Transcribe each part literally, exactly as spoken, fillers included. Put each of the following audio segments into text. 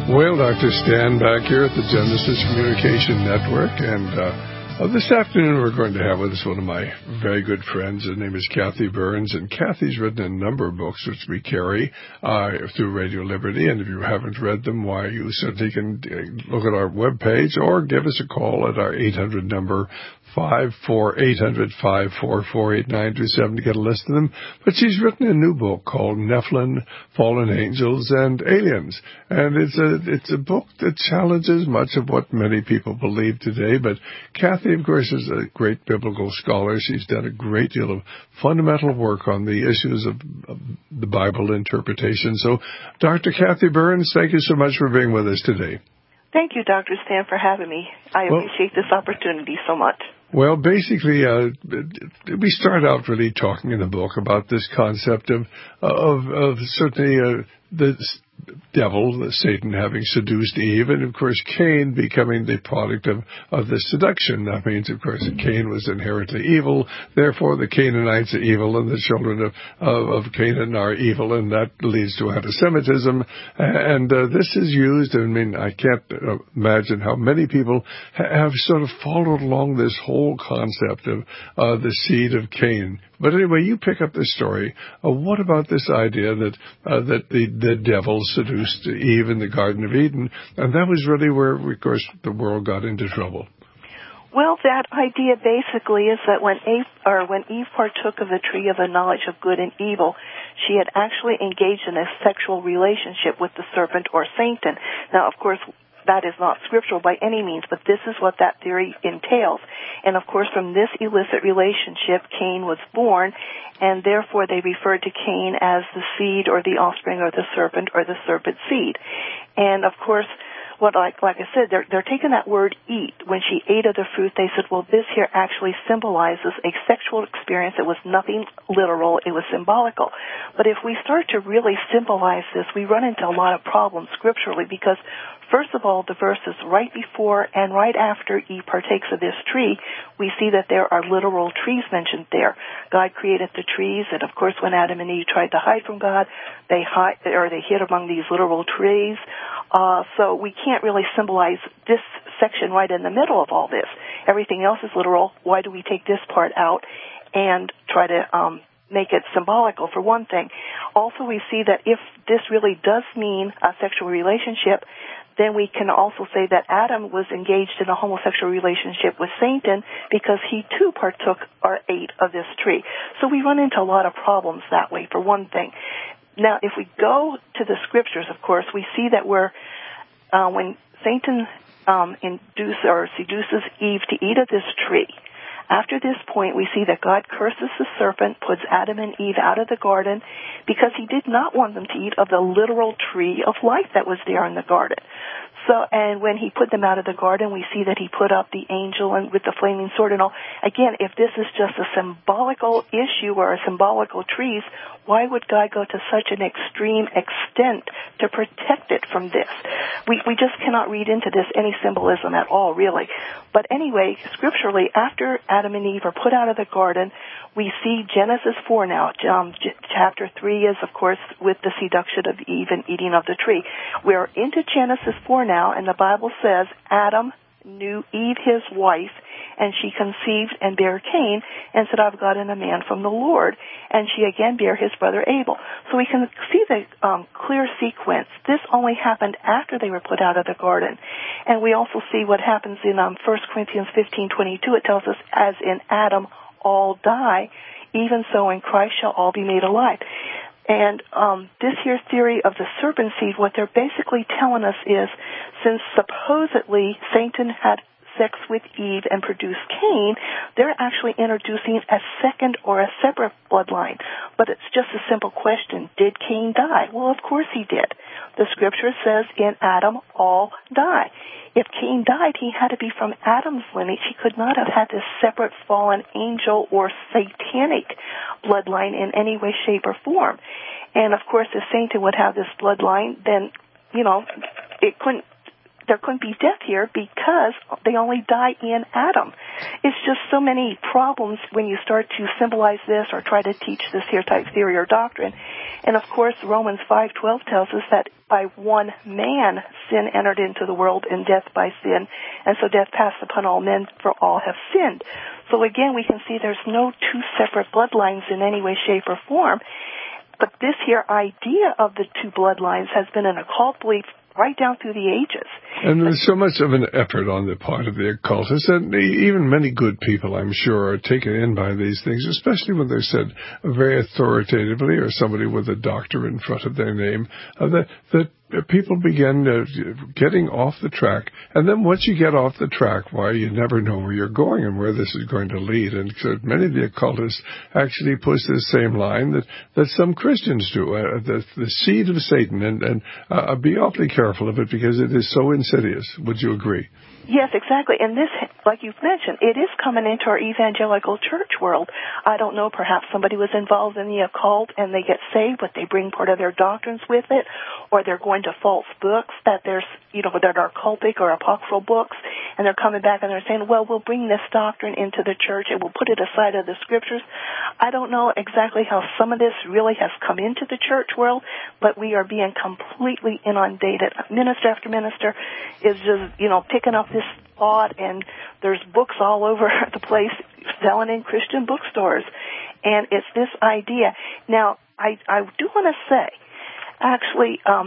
Well, Doctor Stan back here at the Genesis Communication Network, and uh, uh, this afternoon we're going to have with us one of my very good friends. Her name is Kathy Byrnes, and Kathy's written a number of books which we carry uh, through Radio Liberty, and if you haven't read them, why, you certainly can look at our webpage or give us a call at our eight hundred number, five four eight hundred, five four four, eight nine two seven to get a list of them. But she's written a new book called Nephilim, Fallen Angels, and Aliens. And it's a it's a book that challenges much of what many people believe today. But Kathy, of course, is a great biblical scholar. She's done a great deal of fundamental work on the issues of, of the Bible interpretation. So, Doctor Kathy Byrnes, thank you so much for being with us today. Thank you, Doctor Stan, for having me. I well, appreciate this opportunity so much. Well, basically, uh, we start out really talking in the book about this concept of of, of certainly uh, the devil, Satan, having seduced Eve, and of course Cain becoming the product of, of the seduction. That means, of course, that Cain was inherently evil, therefore the Canaanites are evil, and the children of, of, of Canaan are evil, and that leads to anti-Semitism. And uh, this is used, I mean, I can't imagine how many people have sort of followed along this whole concept of uh, the seed of Cain. But anyway, you pick up this story. Uh, what about this idea that uh, that the, the devil seduced Eve in the Garden of Eden, and that was really where, of course, the world got into trouble? Well, that idea basically is that when Eve, or when Eve partook of the tree of the knowledge of good and evil, she had actually engaged in a sexual relationship with the serpent or Satan. Now, of course, that is not scriptural by any means, but this is what that theory entails. And, of course, from this illicit relationship, Cain was born, and therefore they referred to Cain as the seed or the offspring of the serpent or the serpent seed. And, of course, what like like I said, they're, they're taking that word eat. When she ate of the fruit, they said, well, this here actually symbolizes a sexual experience. It was nothing literal. It was symbolical. But if we start to really symbolize this, we run into a lot of problems scripturally because, first of all, the verses right before and right after Eve partakes of this tree, we see that there are literal trees mentioned there. God created the trees, and of course, when Adam and Eve tried to hide from God, they hide or they hid among these literal trees. Uh, so we can't really symbolize this section right in the middle of all this. Everything else is literal. Why do we take this part out and try to um, make it symbolical, for one thing? Also, we see that if this really does mean a sexual relationship, then we can also say that Adam was engaged in a homosexual relationship with Satan because he too partook or ate of this tree. So we run into a lot of problems that way, for one thing. Now, if we go to the scriptures, of course, we see that we're, uh, when Satan um, induces or seduces Eve to eat of this tree, after this point, we see that God curses the serpent, puts Adam and Eve out of the garden because he did not want them to eat of the literal tree of life that was there in the garden. So, and when he put them out of the garden, we see that he put up the angel and with the flaming sword and all. Again, if this is just a symbolical issue or a symbolical trees, why would God go to such an extreme extent to protect it from this? We we just cannot read into this any symbolism at all, really. But anyway, scripturally, after Adam and Eve are put out of the garden, we see Genesis four now. Um, chapter three is, of course, with the seduction of Eve and eating of the tree. We're into Genesis four now, and the Bible says Adam knew Eve, his wife, and she conceived and bare Cain, and said, I've gotten a man from the Lord. And she again bare his brother Abel. So we can see the um, clear sequence. This only happened after they were put out of the garden. And we also see what happens in um, First Corinthians fifteen twenty-two. It tells us, as in Adam all die, even so in Christ shall all be made alive. And um, this here theory of the serpent seed, what they're basically telling us is, since supposedly Satan had sex with Eve and produced Cain, they're actually introducing a second or a separate bloodline. But it's just a simple question. Did Cain die? Well, of course he did. The scripture says, in Adam all die. If Cain died, he had to be from Adam's lineage. He could not have had this separate fallen angel or satanic bloodline in any way, shape, or form. And, of course, if Satan would have this bloodline, then, you know, it couldn't, there couldn't be death here because they only die in Adam. It's just so many problems when you start to symbolize this or try to teach this here type theory or doctrine. And, of course, Romans five twelve tells us that by one man sin entered into the world, and death by sin, and so death passed upon all men, for all have sinned. So, again, we can see there's no two separate bloodlines in any way, shape, or form. But this here idea of the two bloodlines has been an occult belief right down through the ages. And there's so much of an effort on the part of the occultists, and even many good people, I'm sure, are taken in by these things, especially when they're said very authoritatively, or somebody with a doctor in front of their name, uh, that, that people begin uh, getting off the track. And then once you get off the track, why, you never know where you're going and where this is going to lead. And so many of the occultists actually push this same line that, that some Christians do, uh, the, the seed of Satan. And, and uh, be awfully careful of it, because it is so insidious. Would you agree? Yes, exactly. And this, like you've mentioned, it is coming into our evangelical church world. I don't know, perhaps somebody was involved in the occult and they get saved, but they bring part of their doctrines with it, or they're going to false books that there's, you know, that are cultic or apocryphal books, and they're coming back and they're saying, well, we'll bring this doctrine into the church and we'll put it aside of the scriptures. I don't know exactly how some of this really has come into the church world, but we are being completely inundated. Minister after minister is just, you know, picking up this thought, and there's books all over the place selling in Christian bookstores. And it's this idea. Now, I, I do want to say, actually, um,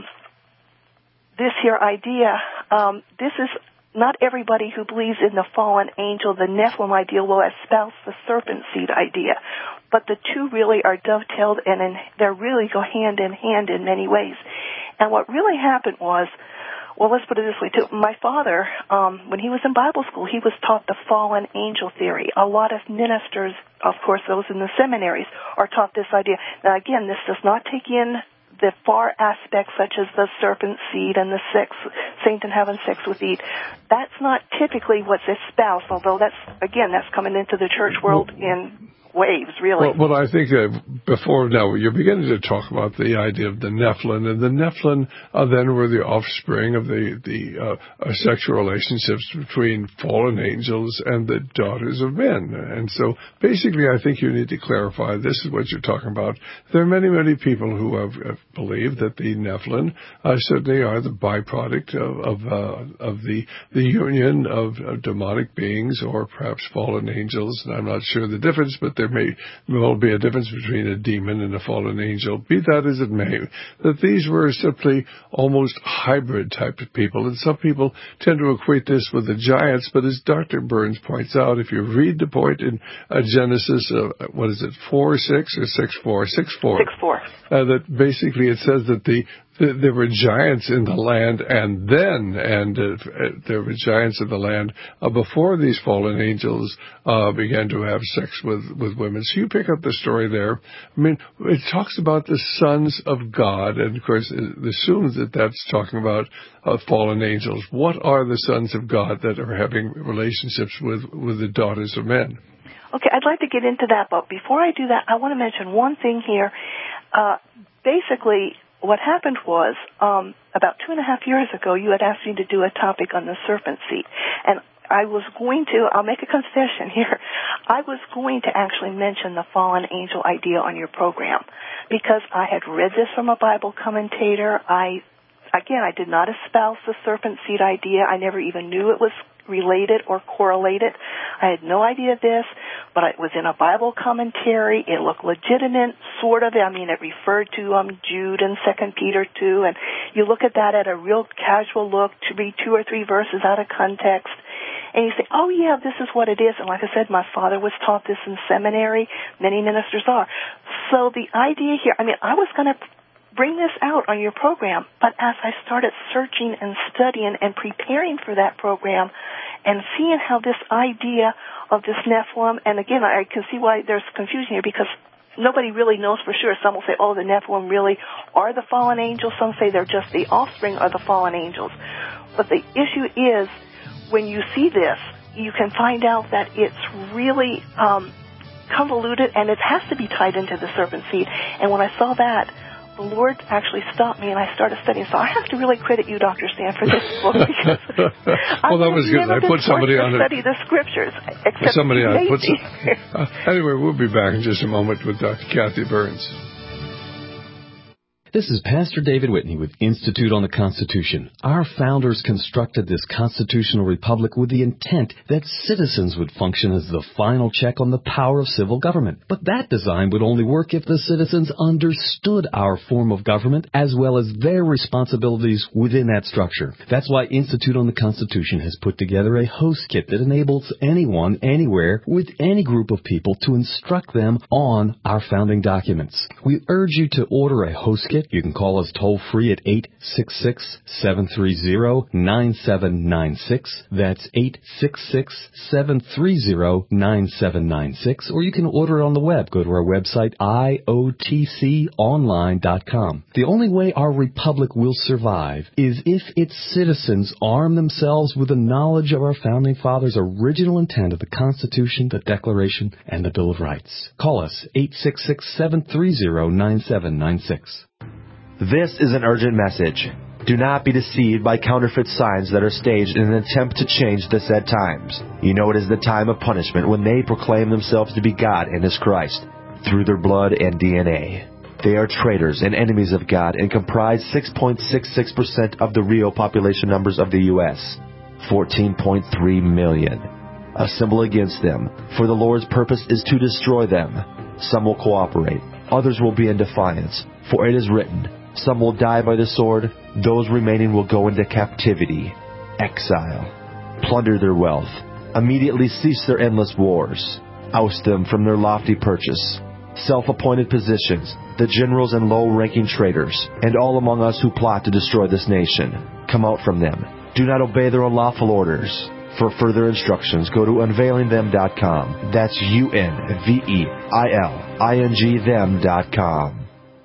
this here idea, um, this is not everybody who believes in the fallen angel, the Nephilim idea, will espouse the serpent seed idea. But the two really are dovetailed, and in, they really go hand in hand in many ways. And what really happened was, well, let's put it this way, too. My father, um, when he was in Bible school, he was taught the fallen angel theory. A lot of ministers, of course, those in the seminaries, are taught this idea. Now, again, this does not take in the far aspects such as the serpent seed and the sex, Satan having sex with Eve. That's not typically what's espoused, although that's, again, that's coming into the church world in waves, really. Well, well I think uh, before now, you're beginning to talk about the idea of the Nephilim, and the Nephilim uh, then were the offspring of the, the uh, uh, sexual relationships between fallen angels and the daughters of men. And so basically, I think you need to clarify, this is what you're talking about. There are many, many people who have, have believed that the Nephilim uh, certainly are the byproduct of, of, uh, of the, the union of, of demonic beings, or perhaps fallen angels. And I'm not sure the difference, but there may well be a difference between a demon and a fallen angel. Be that as it may, that these were simply almost hybrid type of people. And some people tend to equate this with the giants, but as Doctor Burns points out, if you read the point in uh, Genesis, uh, what is it, four or six or six four? Six four. Six four. Uh, that basically it says that the there were giants in the land, and then, and uh, there were giants in the land uh, before these fallen angels uh, began to have sex with, with women. So you pick up the story there. I mean, it talks about the sons of God, and of course, it assumes that that's talking about uh, fallen angels. What are the sons of God that are having relationships with, with the daughters of men? Okay, I'd like to get into that, but before I do that, I want to mention one thing here. Uh, basically, what happened was, um, about two and a half years ago, you had asked me to do a topic on the serpent seed. And I was going to, I'll make a confession here, I was going to actually mention the fallen angel idea on your program, because I had read this from a Bible commentator. I, again, I did not espouse the serpent seed idea. I never even knew it was related or correlated. I had no idea this, but it was in a Bible commentary. It looked legitimate, sort of. I mean, it referred to um, Jude and Second Peter two, and you look at that at a real casual look, to read two or three verses out of context, and you say, oh, yeah, this is what it is. And like I said, my father was taught this in seminary. Many ministers are. So the idea here, I mean, I was going to bring this out on your program, but as I started searching and studying and preparing for that program and seeing how this idea of this Nephilim, and again, I can see why there's confusion here, because nobody really knows for sure. Some will say, oh, the Nephilim really are the fallen angels. Some say they're just the offspring of the fallen angels. But the issue is, when you see this, you can find out that it's really um, convoluted, and it has to be tied into the serpent seed. And when I saw that, the Lord actually stopped me, and I started studying. So I have to really credit you, Doctor Stan, for this book, because well, that was good. I put somebody on it. Study the scriptures, except somebody on it. Some, uh, anyway, we'll be back in just a moment with Doctor Kathy Burns. This is Pastor David Whitney with Institute on the Constitution. Our founders constructed this constitutional republic with the intent that citizens would function as the final check on the power of civil government. But that design would only work if the citizens understood our form of government as well as their responsibilities within that structure. That's why Institute on the Constitution has put together a host kit that enables anyone, anywhere, with any group of people to instruct them on our founding documents. We urge you to order a host kit. You can call us toll-free at eight six six, seven three zero, nine seven nine six. That's eight six six, seven three zero, nine seven nine six. Or you can order it on the web. Go to our website, I O T C online dot com. The only way our republic will survive is if its citizens arm themselves with the knowledge of our founding fathers' original intent of the Constitution, the Declaration, and the Bill of Rights. Call us, eight six six, seven three zero, nine seven nine six. This is an urgent message. Do not be deceived by counterfeit signs that are staged in an attempt to change the said times. You know it is the time of punishment when they proclaim themselves to be God and His Christ through their blood and D N A. They are traitors and enemies of God and comprise six point six six percent of the real population numbers of the U S, fourteen point three million. Assemble against them, for the Lord's purpose is to destroy them. Some will cooperate, others will be in defiance, for it is written, some will die by the sword, those remaining will go into captivity, exile, plunder their wealth, immediately cease their endless wars, oust them from their lofty purchase, self-appointed positions, the generals and low-ranking traitors, and all among us who plot to destroy this nation. Come out from them. Do not obey their unlawful orders. For further instructions, go to unveiling them dot com. That's U N V E I L I N G them dot com.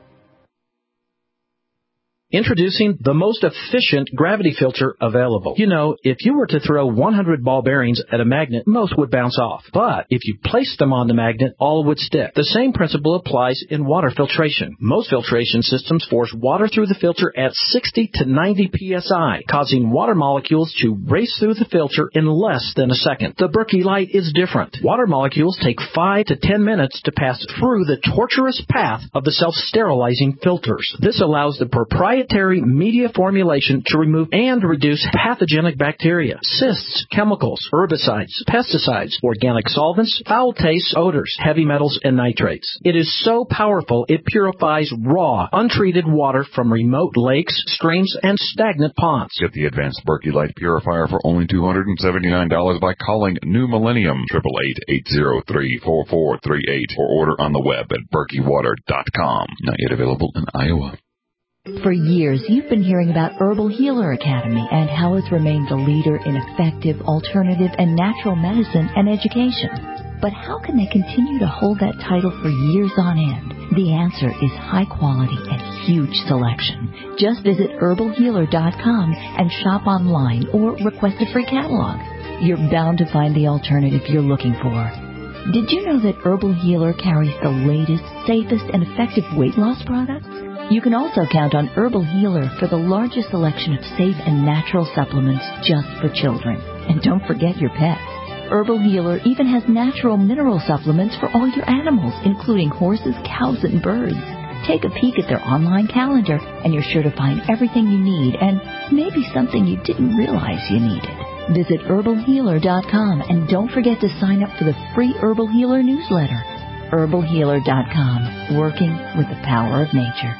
Introducing the most efficient gravity filter available. You know, if you were to throw one hundred ball bearings at a magnet, most would bounce off. But if you placed them on the magnet, all would stick. The same principle applies in water filtration. Most filtration systems force water through the filter at sixty to ninety P S I, causing water molecules to race through the filter in less than a second. The Berkey Light is different. Water molecules take five to ten minutes to pass through the torturous path of the self-sterilizing filters. This allows the proprietary media formulation to remove and reduce pathogenic bacteria, cysts, chemicals, herbicides, pesticides, organic solvents, foul tastes, odors, heavy metals, and nitrates. It is so powerful it purifies raw, untreated water from remote lakes, streams, and stagnant ponds. Get the advanced Berkey Light Purifier for only two hundred seventy-nine dollars by calling New Millennium, eight eight eight, eight zero three, four four three eight, or order on the web at berkey water dot com. Not yet available in Iowa. For years, you've been hearing about Herbal Healer Academy and how it's remained the leader in effective, alternative, and natural medicine and education. But how can they continue to hold that title for years on end? The answer is high quality and huge selection. Just visit herbal healer dot com and shop online or request a free catalog. You're bound to find the alternative you're looking for. Did you know that Herbal Healer carries the latest, safest, and effective weight loss products? You can also count on Herbal Healer for the largest selection of safe and natural supplements just for children. And don't forget your pets. Herbal Healer even has natural mineral supplements for all your animals, including horses, cows, and birds. Take a peek at their online calendar, and you're sure to find everything you need and maybe something you didn't realize you needed. Visit herbal healer dot com and don't forget to sign up for the free Herbal Healer newsletter. herbal healer dot com, working with the power of nature.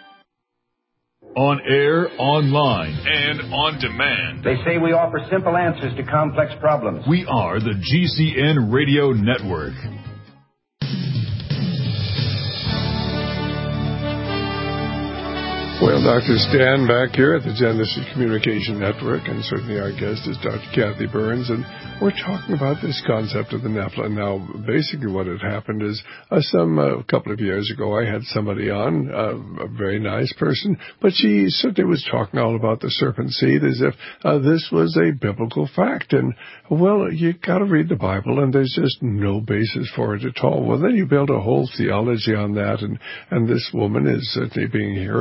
On air, online, and on demand. They say we offer simple answers to complex problems. We are the G C N Radio Network. Well, Doctor Stan back here at the Genesis Communication Network, and certainly our guest is Doctor Kathy Burns, and we're talking about this concept of the Nephilim. Now, basically what had happened is uh, some uh, a couple of years ago I had somebody on, uh, a very nice person, but she certainly was talking all about the serpent seed as if uh, this was a biblical fact. And, well, you got to read the Bible, and there's just no basis for it at all. Well, then you build a whole theology on that, and, and this woman is certainly being heard on many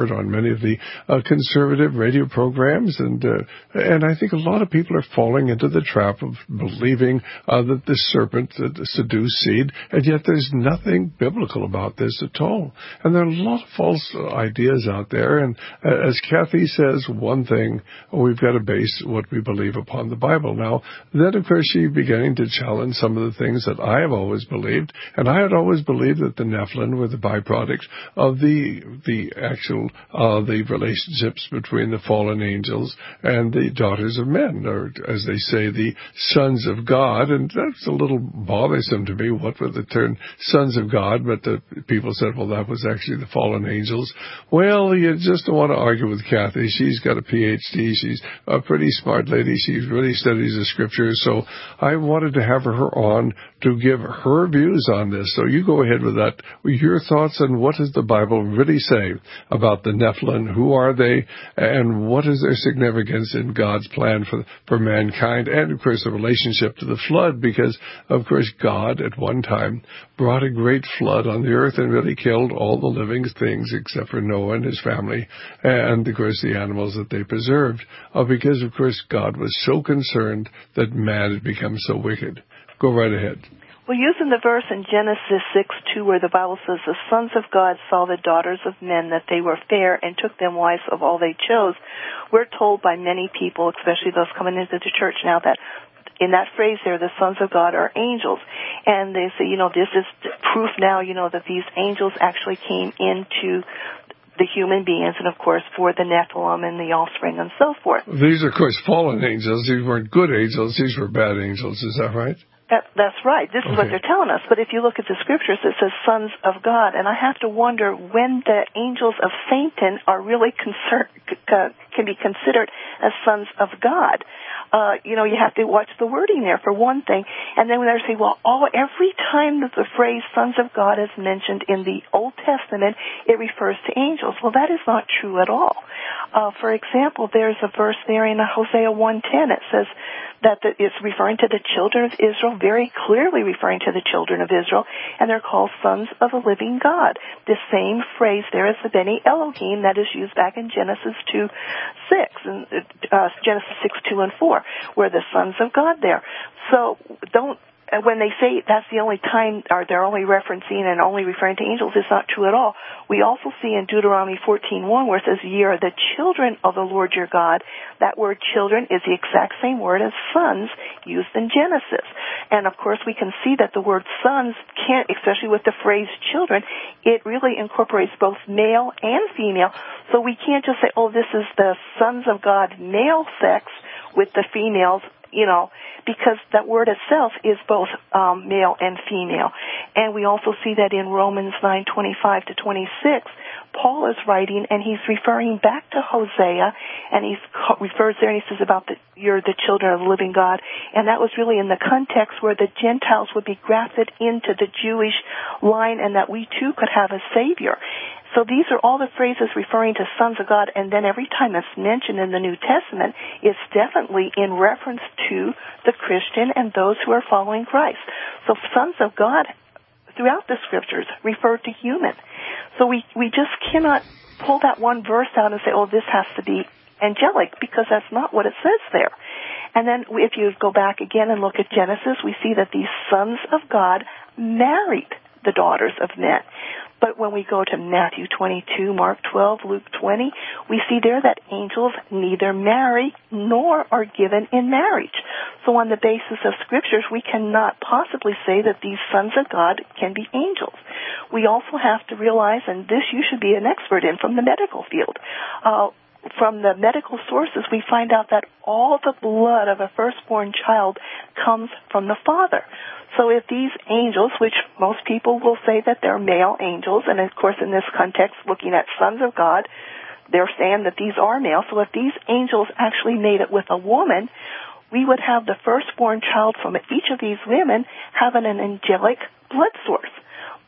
many of the uh, conservative radio programs, and uh, and I think a lot of people are falling into the trap of believing uh, that the serpent uh, seduced seed, and yet there's nothing biblical about this at all. And there are a lot of false ideas out there, and uh, as Kathy says, one thing, we've got to base what we believe upon the Bible. Now, then, of course, she's beginning to challenge some of the things that I have always believed, and I had always believed that the Nephilim were the byproduct of the the actual uh, the relationships between the fallen angels and the daughters of men, or as they say, the sons of God. And that's a little bothersome to me. What were the term sons of God? But the people said, well, that was actually the fallen angels. Well, you just don't want to argue with Kathy. She's got a P H D. She's a pretty smart lady. She really studies the scriptures. So I wanted to have her on to give her views on this. So you go ahead with that. Your thoughts on what does the Bible really say about the Nephilim? Who are they? And what is their significance in God's plan for, for mankind? And, of course, the relationship to the flood, because, of course, God at one time brought a great flood on the earth and really killed all the living things except for Noah and his family and, of course, the animals that they preserved, uh, because, of course, God was so concerned that man had become so wicked. Go right ahead. Well, using the verse in Genesis six two where the Bible says, the sons of God saw the daughters of men, that they were fair, and took them wives of all they chose, we're told by many people, especially those coming into the church now, that in that phrase there, the sons of God are angels. And they say, you know, this is proof now, you know, that these angels actually came into the human beings, and of course for the Nephilim and the offspring and so forth. These are, of course, fallen angels. These weren't good angels. These were bad angels. Is that right? That, that's right. This is okay. what they're telling us. But if you look at the scriptures, it says sons of God. And I have to wonder when the angels of Satan are really concerned, can be considered as sons of God. Uh, you know, you have to watch the wording there for one thing. And then when they say, well, all, every time that the phrase sons of God is mentioned in the Old Testament, it refers to angels. Well, that is not true at all. Uh, for example, there's a verse there in Hosea one ten. It says that the, it's referring to the children of Israel, very clearly referring to the children of Israel, and they're called sons of the living God. The same phrase there is the Beni Elohim that is used back in Genesis two six, and uh, Genesis six two and four, where the sons of God there. So don't. When they say that's the only time, or they're only referencing and only referring to angels, it's not true at all. We also see in Deuteronomy fourteen one where it says, ye are the children of the Lord your God. That word children is the exact same word as sons used in Genesis. And, of course, we can see that the word sons can't, especially with the phrase children, it really incorporates both male and female. So we can't just say, oh, this is the sons of God male sex with the females, you know, because that word itself is both um, male and female. And we also see that in Romans nine twenty-five to twenty-six, Paul is writing, and he's referring back to Hosea, and he refers there, and he says about the, you're the children of the living God. And that was really in the context where the Gentiles would be grafted into the Jewish line, and that we too could have a Savior. So these are all the phrases referring to sons of God, and then every time it's mentioned in the New Testament, it's definitely in reference to the Christian and those who are following Christ. So sons of God throughout the scriptures refer to human. So we, we just cannot pull that one verse out and say, oh, this has to be angelic, because that's not what it says there. And then if you go back again and look at Genesis, we see that these sons of God married the daughters of men. But when we go to Matthew twenty-two, Mark twelve, Luke twenty, we see there that angels neither marry nor are given in marriage. So on the basis of scriptures, we cannot possibly say that these sons of God can be angels. We also have to realize, and this you should be an expert in from the medical field, uh, from the medical sources, we find out that all the blood of a firstborn child comes from the father. So if these angels, which most people will say that they're male angels, and of course in this context, looking at sons of God, they're saying that these are male. So if these angels actually made it with a woman, we would have the firstborn child from each of these women having an angelic blood source.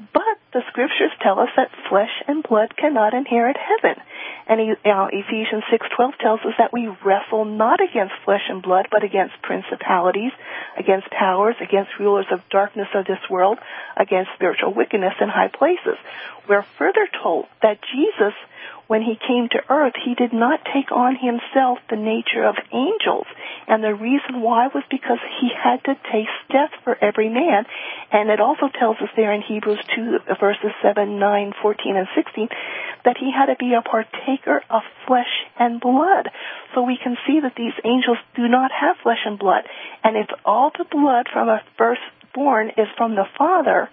But the scriptures tell us that flesh and blood cannot inherit heaven. And uh, Ephesians six twelve tells us that we wrestle not against flesh and blood, but against principalities, against powers, against rulers of darkness of this world, against spiritual wickedness in high places. We're further told that Jesus, when he came to earth, he did not take on himself the nature of angels. And the reason why was because he had to taste death for every man. And it also tells us there in Hebrews two, verses seven, nine, fourteen, and sixteen, that he had to be a partaker of flesh and blood. So we can see that these angels do not have flesh and blood. And if all the blood from a firstborn is from the Father,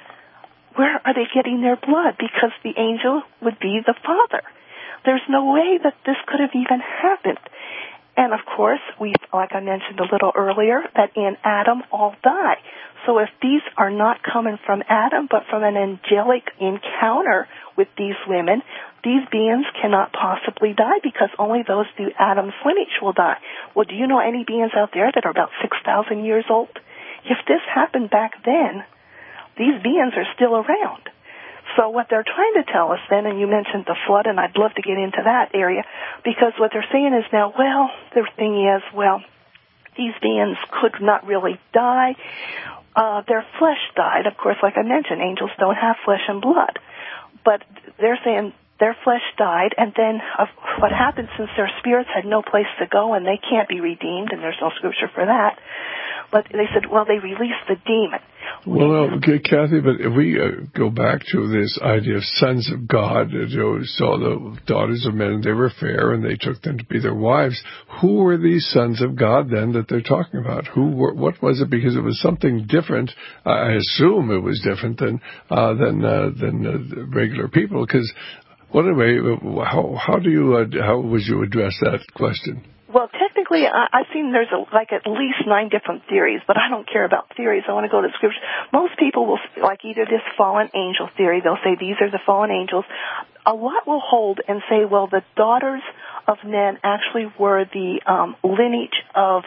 where are they getting their blood? Because the angel would be the Father. There's no way that this could have even happened. And of course, we, like I mentioned a little earlier, that in Adam all die. So if these are not coming from Adam, but from an angelic encounter with these women, these beings cannot possibly die because only those through Adam's lineage will die. Well, do you know any beings out there that are about six thousand years old? If this happened back then, these beings are still around. So what they're trying to tell us then, and you mentioned the flood, and I'd love to get into that area, because what they're saying is now, well, the thing is, well, these beings could not really die. Uh, their flesh died. Of course, like I mentioned, angels don't have flesh and blood. But they're saying their flesh died, and then uh, what happened since their spirits had no place to go and they can't be redeemed, and there's no scripture for that, but they said, well, they released the demon. Well, okay, Kathy, but if we uh, go back to this idea of sons of God, you know, saw the daughters of men, and they were fair, and they took them to be their wives. Who were these sons of God then that they're talking about? Who were? What was it? Because it was something different. I assume it was different than uh, than uh, than uh, regular people. Because, well, anyway, how how do you uh, how would you address that question? Well, technically, I, I've seen there's a, like at least nine different theories, but I don't care about theories. I want to go to the scripture. Most people will, like either this fallen angel theory, they'll say these are the fallen angels. A lot will hold and say, well, the daughters of men actually were the um, lineage of,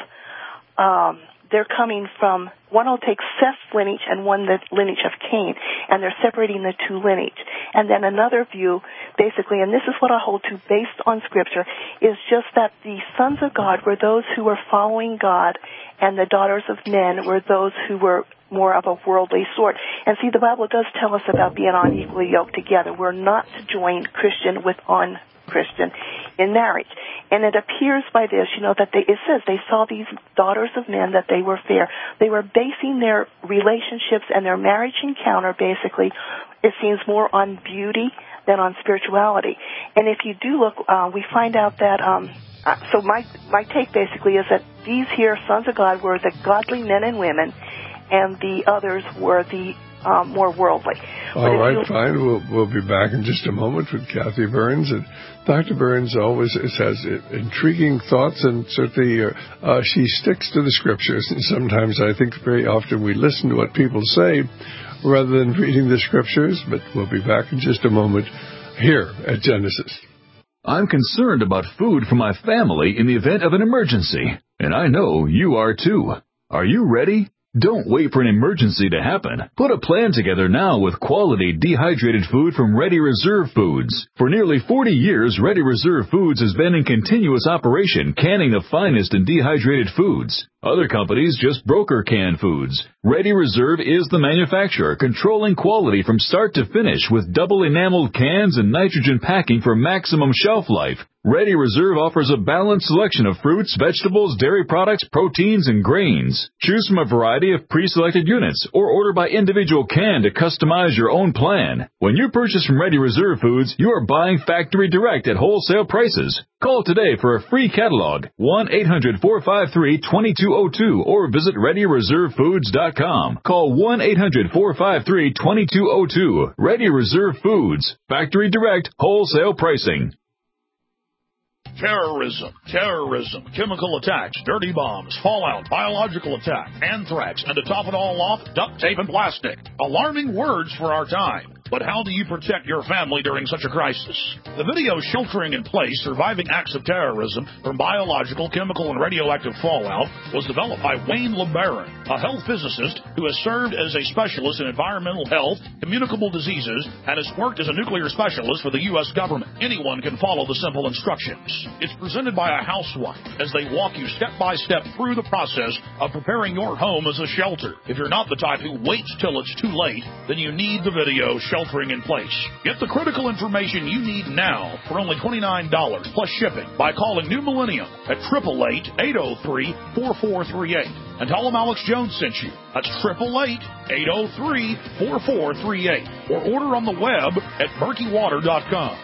um, they're coming from, one will take Seth's lineage and one the lineage of Cain, and they're separating the two lineage. And then another view, basically, and this is what I hold to based on Scripture, is just that the sons of God were those who were following God, and the daughters of men were those who were more of a worldly sort. And see, the Bible does tell us about being unequally yoked together. We're not to join Christian with un-Christian in marriage. And it appears by this, you know, that they, it says they saw these daughters of men, that they were fair. They were basing their relationships and their marriage encounter, basically, it seems more on beauty than on spirituality. And if you do look, uh, we find out that, um, uh, so my, my take basically is that these here sons of God were the godly men and women, and the others were the um, more worldly. All right, you... fine. We'll we'll be back in just a moment with Kathy Burns. And Doctor Burns always has intriguing thoughts, and certainly uh, uh, she sticks to the scriptures. And sometimes I think very often we listen to what people say rather than reading the scriptures. But we'll be back in just a moment here at Genesis. I'm concerned about food for my family in the event of an emergency, and I know you are too. Are you ready? Don't wait for an emergency to happen. Put a plan together now with quality dehydrated food from Ready Reserve Foods. For nearly forty years, Ready Reserve Foods has been in continuous operation, canning the finest in dehydrated foods. Other companies just broker canned foods. Ready Reserve is the manufacturer, controlling quality from start to finish with double enameled cans and nitrogen packing for maximum shelf life. Ready Reserve offers a balanced selection of fruits, vegetables, dairy products, proteins, and grains. Choose from a variety of pre-selected units or order by individual can to customize your own plan. When you purchase from Ready Reserve Foods, you are buying factory direct at wholesale prices. Call today for a free catalog, one eight hundred, four five three, two two zero two, or visit ready reserve foods dot com. Call one eight hundred, four five three, two two zero two. Ready Reserve Foods. Factory direct, wholesale pricing. Terrorism, terrorism, chemical attacks, dirty bombs, fallout, biological attack, anthrax, and to top it all off, duct tape and plastic. Alarming words for our time. But how do you protect your family during such a crisis? The video Sheltering in Place, Surviving Acts of Terrorism from Biological, Chemical, and Radioactive Fallout was developed by Wayne LeBaron, a health physicist who has served as a specialist in environmental health, communicable diseases, and has worked as a nuclear specialist for the U S government. Anyone can follow the simple instructions. It's presented by a housewife as they walk you step by step through the process of preparing your home as a shelter. If you're not the type who waits till it's too late, then you need the video Sheltering in Place. Get the critical information you need now for only twenty-nine dollars plus shipping by calling New Millennium at eight eight eight, eight oh three, four four three eight and tell them Alex Jones sent you. That's eight eight eight, eight oh three, four four three eight or order on the web at berkey water dot com.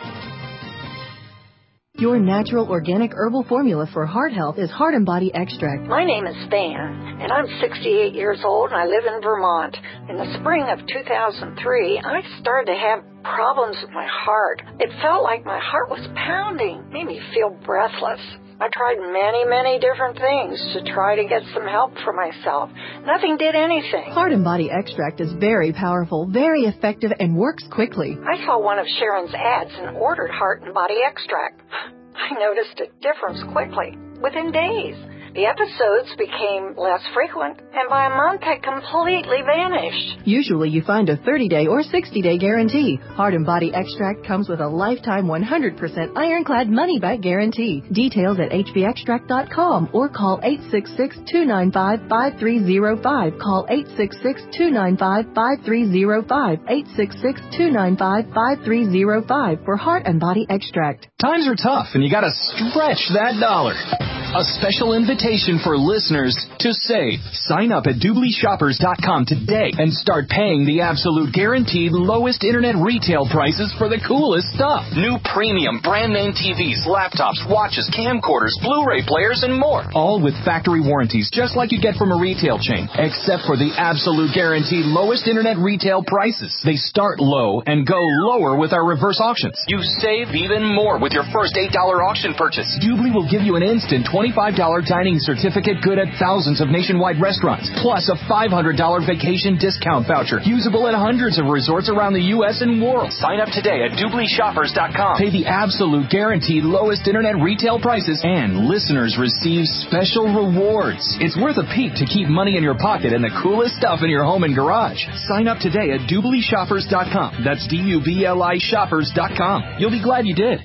Your natural organic herbal formula for heart health is Heart and Body Extract. My name is Van, and I'm sixty-eight years old, and I live in Vermont. In the spring of two thousand three, I started to have problems with my heart. It felt like my heart was pounding, made me feel breathless. I tried many, many different things to try to get some help for myself. Nothing did anything. Heart and Body Extract is very powerful, very effective, and works quickly. I saw one of Sharon's ads and ordered Heart and Body Extract. I noticed a difference quickly, within days. The episodes became less frequent, and by a month had completely vanished. Usually you find a thirty-day or sixty-day guarantee. Heart and Body Extract comes with a lifetime one hundred percent ironclad money-back guarantee. Details at h b extract dot com or call eight six six, two nine five, five three zero five. Call eight six six, two nine five, five three zero five. eight six six, two nine five, five three zero five for Heart and Body Extract. Times are tough, and you gotta stretch that dollar. A special invitation for listeners to save. Sign up at Doobly Shoppers dot com today and start paying the absolute guaranteed lowest internet retail prices for the coolest stuff. New premium brand name T Vs, laptops, watches, camcorders, Blu-ray players, and more. All with factory warranties, just like you get from a retail chain, except for the absolute guaranteed lowest internet retail prices. They start low and go lower with our reverse auctions. You save even more with your first eight dollar auction purchase. Doobly will give you an instant twenty-five dollar dining certificate good at thousands of nationwide restaurants, plus a five hundred dollar vacation discount voucher, usable at hundreds of resorts around the U S and world. Sign up today at Doobly Shoppers dot com. Pay the absolute guaranteed lowest internet retail prices, and listeners receive special rewards. It's worth a peek to keep money in your pocket and the coolest stuff in your home and garage. Sign up today at Doobly Shoppers dot com. That's D U B L I Shoppers dot com. You'll be glad you did.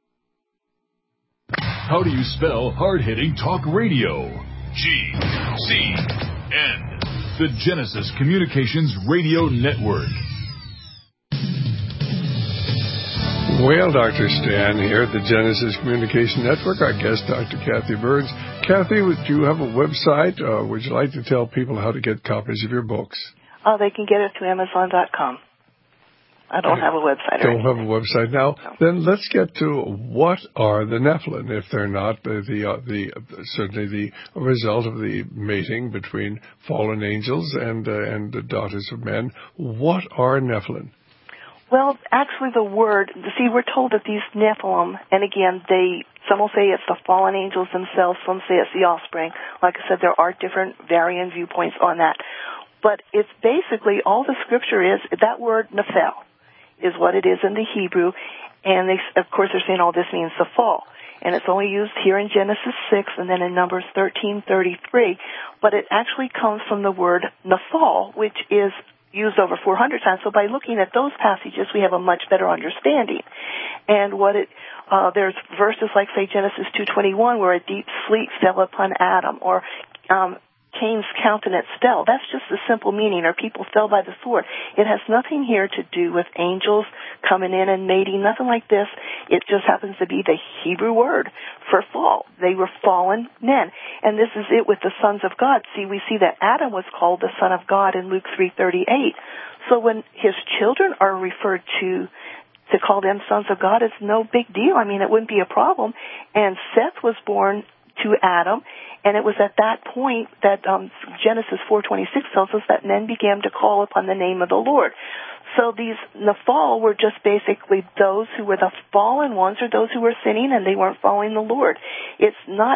How do you spell hard-hitting talk radio? G C N. The Genesis Communications Radio Network. Well, Doctor Stan here at the Genesis Communication Network. Our guest, Doctor Kathy Burns. Kathy, do you have a website? Uh, would you like to tell people how to get copies of your books? Oh, they can get it through amazon dot com. I don't have a website. Don't or have a website now. No. Then let's get to what are the Nephilim, if they're not the the, uh, the certainly the result of the mating between fallen angels and uh, and the daughters of men. What are Nephilim? Well, actually, the word. See, we're told that these Nephilim, and again, they some will say it's the fallen angels themselves. Some say it's the offspring. Like I said, there are different varying viewpoints on that. But it's basically all the scripture is that word Nephil is what it is in the Hebrew, and they, of course, they're saying all this means the fall, and it's only used here in Genesis six and then in Numbers thirteen thirty-three, but it actually comes from the word Nephal, which is used over four hundred times. So by looking at those passages, we have a much better understanding. And what it uh, there's verses like, say, Genesis two twenty-one, where a deep sleep fell upon Adam, or um, Cain's countenance fell. That's just the simple meaning, or people fell by the sword. It has nothing here to do with angels coming in and mating, nothing like this. It just happens to be the Hebrew word for fall. They were fallen men. And this is it with the sons of God. See, we see that Adam was called the son of God in Luke three thirty-eight. So when his children are referred to, to call them sons of God, it's no big deal. I mean, it wouldn't be a problem. And Seth was born to Adam, and it was at that point that um, Genesis four twenty-six tells us that men began to call upon the name of the Lord. So these Nephal were just basically those who were the fallen ones, or those who were sinning and they weren't following the Lord. It's not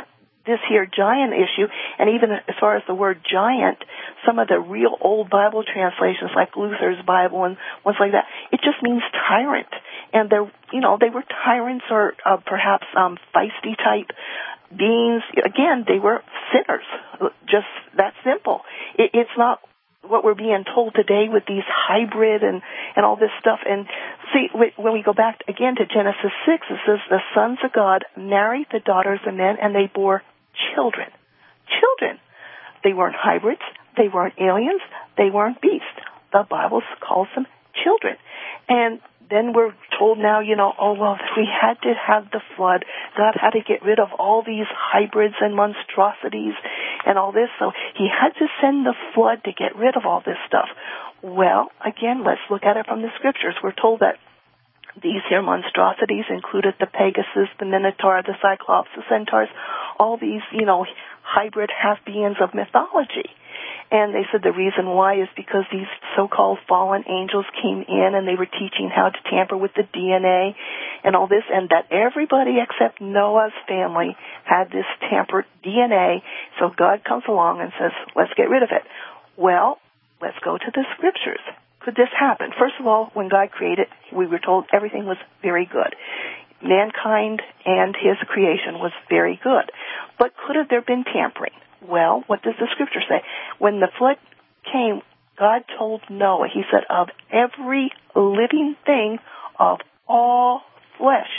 this here giant issue, and even as far as the word giant, some of the real old Bible translations, like Luther's Bible and ones like that, it just means tyrant. And they're, you know, they were tyrants or uh, perhaps um, feisty type beings. Again, they were sinners. Just that simple. It, it's not what we're being told today with these hybrid and, and all this stuff. And see, when we go back again to Genesis six, it says the sons of God married the daughters of men, and they bore children. Children. They weren't hybrids. They weren't aliens. They weren't beasts. The Bible calls them children. And then we're told now, you know, oh, well, we had to have the flood. God had to get rid of all these hybrids and monstrosities and all this. So he had to send the flood to get rid of all this stuff. Well, again, let's look at it from the scriptures. We're told that these here monstrosities included the Pegasus, the Minotaur, the Cyclops, the Centaurs, all these, you know, hybrid half-beings of mythology. And they said the reason why is because these so-called fallen angels came in and they were teaching how to tamper with the D N A and all this, and that everybody except Noah's family had this tampered D N A. So God comes along and says, let's get rid of it. Well, let's go to the scriptures. Could this happen? First of all, when God created, we were told everything was very good. Mankind and his creation was very good. But could have there been tampering? Well, what does the scripture say? When the flood came, God told Noah, he said, of every living thing of all flesh,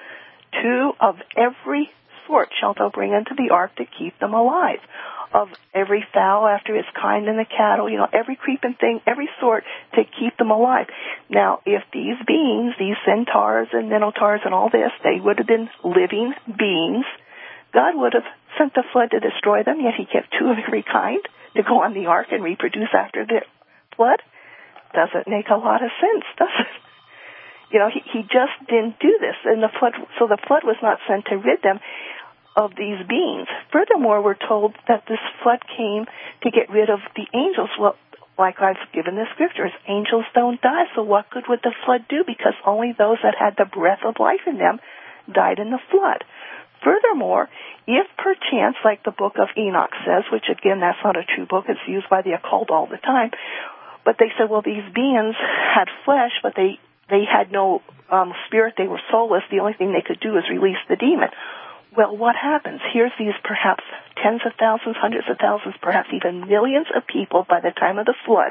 two of every sort shalt thou bring into the ark to keep them alive. Of every fowl after its kind and the cattle, you know, every creeping thing, every sort to keep them alive. Now, if these beings, these centaurs and minotaurs and all this, they would have been living beings, God would have sent the flood to destroy them, yet he kept two of every kind to go on the ark and reproduce after the flood. Doesn't make a lot of sense, does it? You know, he, he just didn't do this, and the flood, so the flood was not sent to rid them of these beings. Furthermore, we're told that this flood came to get rid of the angels. Well, like I've given the scriptures, angels don't die, so what good would the flood do? Because only those that had the breath of life in them died in the flood. Furthermore, if perchance, like the book of Enoch says, which again, that's not a true book, it's used by the occult all the time, but they said, well, these beings had flesh, but they, they had no um, spirit, they were soulless, the only thing they could do is release the demon. Well, what happens? Here's these perhaps tens of thousands, hundreds of thousands, perhaps even millions of people by the time of the flood.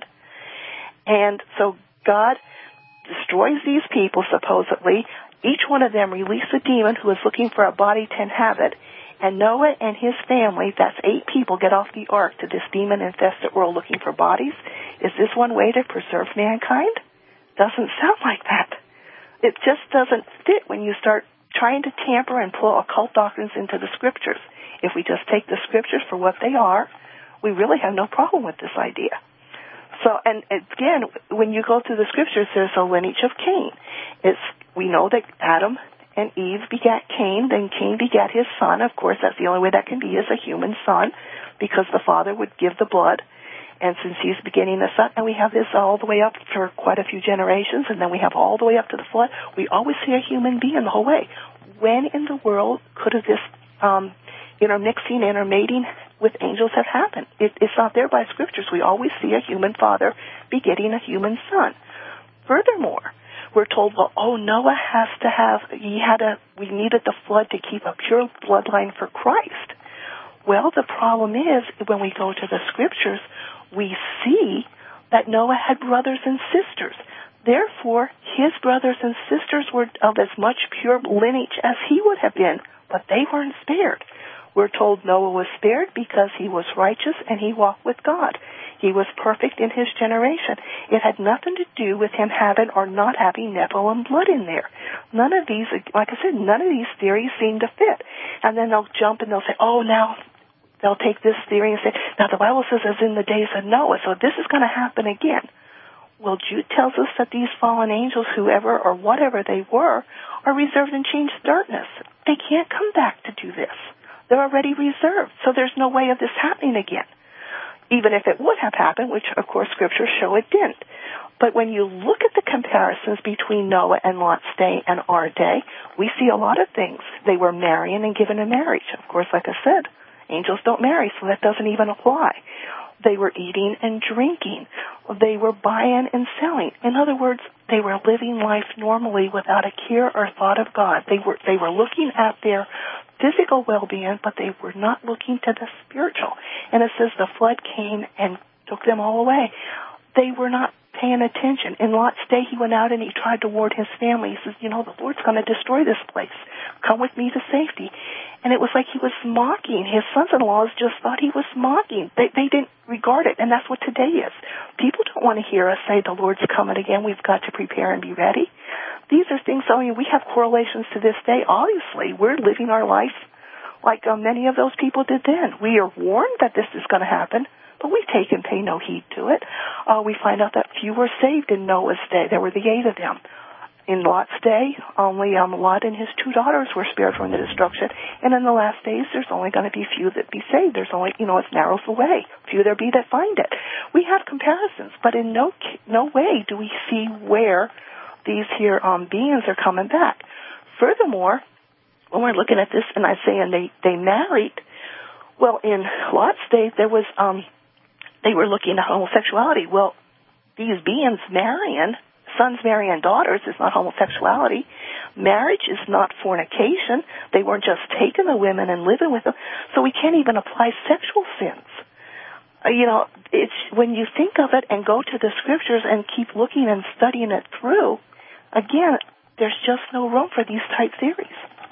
And so God destroys these people, supposedly. Each one of them released a demon who was looking for a body to inhabit. And Noah and his family, that's eight people, get off the ark to this demon-infested world looking for bodies. Is this one way to preserve mankind? Doesn't sound like that. It just doesn't fit when you start trying to tamper and pull occult doctrines into the scriptures. If we just take the scriptures for what they are, we really have no problem with this idea. So, and again, when you go through the scriptures, there's a lineage of Cain. It's, we know that Adam and Eve begat Cain, then Cain begat his son. Of course, that's the only way that can be, is a human son, because the father would give the blood. And since he's beginning the son, and we have this all the way up for quite a few generations, and then we have all the way up to the flood, we always see a human being the whole way. When in the world could have this um, intermixing, intermating with angels have happened? It, it's not there by scriptures. We always see a human father begetting a human son. Furthermore, we're told, well, oh, Noah has to have, he had a, we needed the flood to keep a pure bloodline for Christ. Well, the problem is, when we go to the scriptures, we see that Noah had brothers and sisters. Therefore, his brothers and sisters were of as much pure lineage as he would have been, but they weren't spared. We're told Noah was spared because he was righteous and he walked with God. He was perfect in his generation. It had nothing to do with him having or not having Nephilim blood in there. None of these, like I said, none of these theories seem to fit. And then they'll jump and they'll say, oh, now they'll take this theory and say, now the Bible says as in the days of Noah, so this is going to happen again. Well, Jude tells us that these fallen angels, whoever or whatever they were, are reserved in changed darkness. They can't come back to do this. They're already reserved, so there's no way of this happening again. Even if it would have happened, which, of course, scriptures show it didn't. But when you look at the comparisons between Noah and Lot's day and our day, we see a lot of things. They were marrying and given in marriage. Of course, like I said, Angels don't marry, so that doesn't even apply. They were eating and drinking. They were buying and selling. In other words, they were living life normally without a care or thought of God. They were they were looking at their physical well-being, but they were not looking to the spiritual. And it says the flood came and took them all away. They were not paying attention. In Lot's day, he went out and he tried to warn his family. He says, you know, the Lord's going to destroy this place. Come with me to safety. And it was like he was mocking. His sons-in-laws just thought he was mocking. They, they didn't regard it, and that's what today is. People don't want to hear us say the Lord's coming again. We've got to prepare and be ready. These are things, I mean, we have correlations to this day. Obviously, we're living our life like uh, many of those people did then. We are warned that this is going to happen, but we take and pay no heed to it. Uh, we find out that few were saved in Noah's day. There were the eight of them. In Lot's day, only um, Lot and his two daughters were spared from the destruction. And in the last days, there's only going to be few that be saved. There's only, you know, it narrows the way. Few there be that find it. We have comparisons, but in no no way do we see where these here um, beings are coming back. Furthermore, when we're looking at this, and I say, and they, they married, well, in Lot's day, there was, um, they were looking at homosexuality. Well, these beings marrying, sons marrying daughters is not homosexuality. Marriage is not fornication. They weren't just taking the women and living with them. So we can't even apply sexual sins. Uh, you know, it's when you think of it and go to the scriptures and keep looking and studying it through, again, there's just no room for these type theories.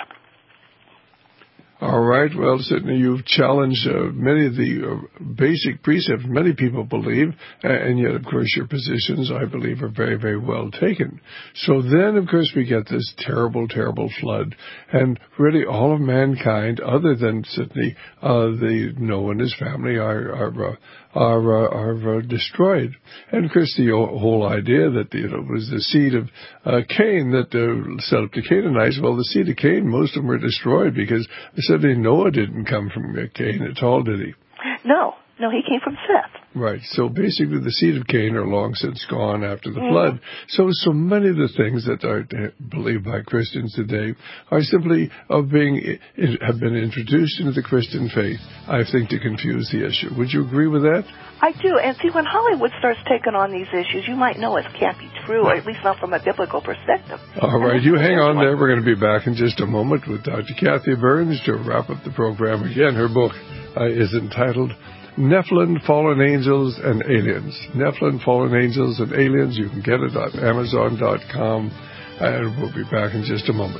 All right. Well, certainly you've challenged uh, many of the uh, basic precepts many people believe, and yet, of course, your positions, I believe, are very, very well taken. So then, of course, we get this terrible, terrible flood, and really all of mankind, other than certainly uh, the Noah and his family, are are uh, are, uh, are uh, destroyed. And, of course, the whole idea that you know, it was the seed of uh, Cain that uh, set up the Canaanites, well, the seed of Cain, most of them were destroyed because certainly Noah didn't come from Cain at all, did he? No. No, he came from Seth. Right. So basically the seed of Cain are long since gone after the mm-hmm. flood. So so many of the things that are believed by Christians today are simply of being have been introduced into the Christian faith, I think, to confuse the issue. Would you agree with that? I do. And see, when Hollywood starts taking on these issues, you might know it can't be true, or at least not from a biblical perspective. All right. You hang on there. We're going to be back in just a moment with Doctor Kathy Byrnes to wrap up the program again. Her book uh, is entitled Nephilim, Fallen Angels, and Aliens. Nephilim, Fallen Angels, and Aliens. You can get it at Amazon dot com, and we'll be back in just a moment.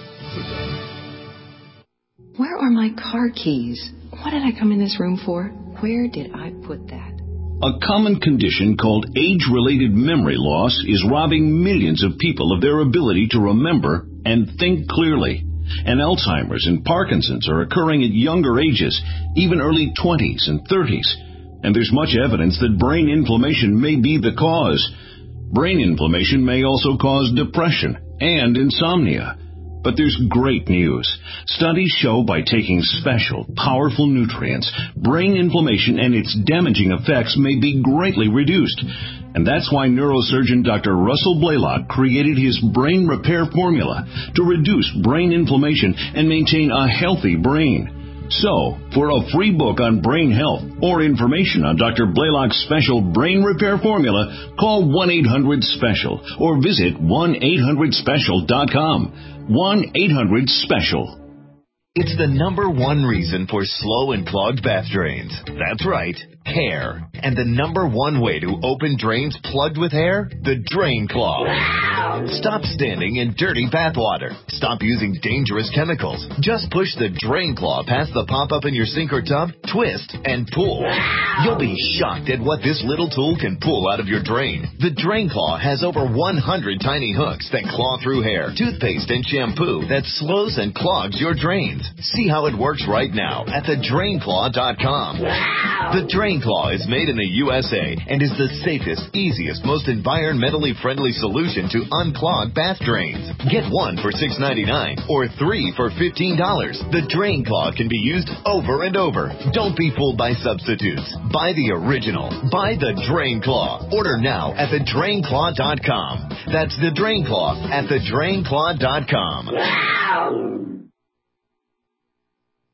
Where are my car keys? What did I come in this room for? Where did I put that? A common condition called age-related memory loss is robbing millions of people of their ability to remember and think clearly. And Alzheimer's and Parkinson's are occurring at younger ages, even early twenties and thirties. And there's much evidence that brain inflammation may be the cause. Brain inflammation may also cause depression and insomnia. But there's great news. Studies show by taking special, powerful nutrients, brain inflammation and its damaging effects may be greatly reduced. And that's why neurosurgeon Doctor Russell Blaylock created his brain repair formula to reduce brain inflammation and maintain a healthy brain. So, for a free book on brain health or information on Doctor Blaylock's special brain repair formula, call one eight hundred special or visit one eight hundred special dot com. one eight hundred special. It's the number one reason for slow and clogged bath drains. That's right, hair. And the number one way to open drains plugged with hair? The Drain Claw. Stop standing in dirty bath water. Stop using dangerous chemicals. Just push the Drain Claw past the pop-up in your sink or tub, twist, and pull. You'll be shocked at what this little tool can pull out of your drain. The Drain Claw has over one hundred tiny hooks that claw through hair, toothpaste, and shampoo that slows and clogs your drains. See how it works right now at the drain claw dot com. The Drain Claw is made in the U S A and is the safest, easiest, most environmentally friendly solution to unclog bath drains. Get one for six ninety-nine or three for fifteen dollars. The Drain Claw can be used over and over. Don't be fooled by substitutes. Buy the original. Buy the Drain Claw. Order now at the drain claw dot com. That's the Drain Claw at the drain claw dot com.